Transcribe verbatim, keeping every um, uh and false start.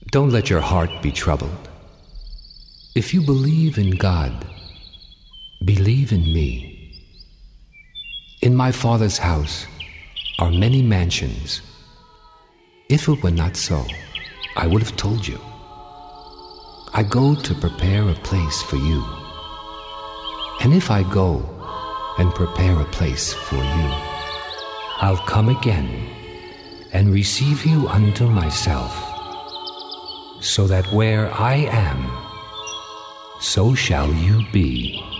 Don't let your heart be troubled. If you believe in God, believe in me. In my Father's house are many mansions. If it were not so, I would have told you. I go to prepare a place for you. And if I go and prepare a place for you, I'll come again and receive you unto myself, so that where I am, so shall you be.